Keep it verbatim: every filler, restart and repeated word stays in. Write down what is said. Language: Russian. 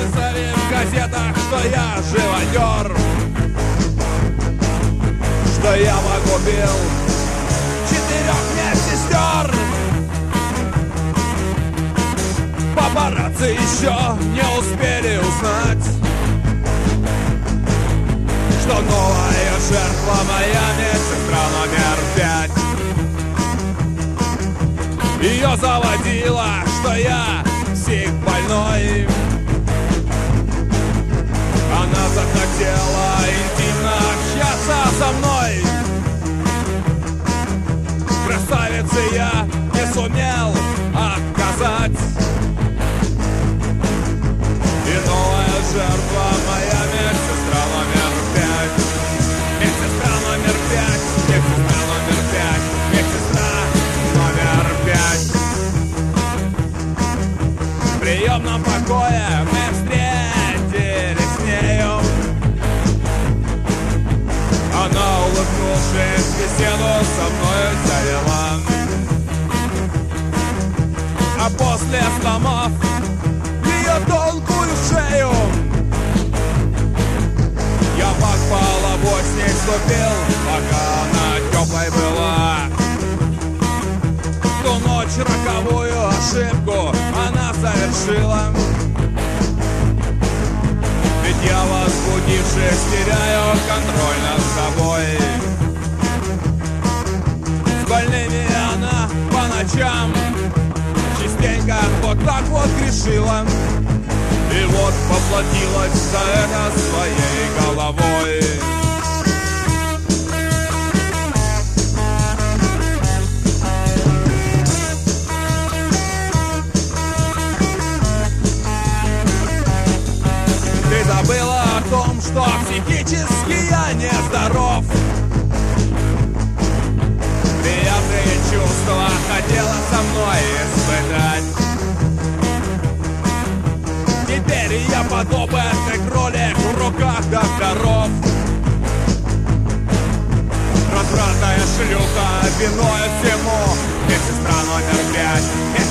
Написали в газетах, что я живодер, что я погубил четырех медсестер. Папарацци еще не успели узнать, что новая жертва моя медсестра номер пять. Ее заводила, что я психбольной. Она захотела интимно общаться со мной. Красавице я не сумел отказать. И новая жертва моя медсестра номер пять. Медсестра номер пять. Медсестра номер пять. Медсестра номер пять. В приемном покое мы встретились с нею. Она, улыбнувшись, беседу со мною завела. А после сломав ее тонкую шею, я как половой с ней ступил, пока она теплой была. В ту ночь роковую ошибку она совершила. Ведь я, возбудившись, теряю контроль над собой. С больными она по ночам частенько вот так вот грешила. И вот поплатилась за это своей головой. Ты забыла о том, что психически я нездоров. Приятные чувства хотела со мной испытать. Теперь я подобный кролик в руках докторов. Развратная шлюха виной всему. Медсестра номер пять.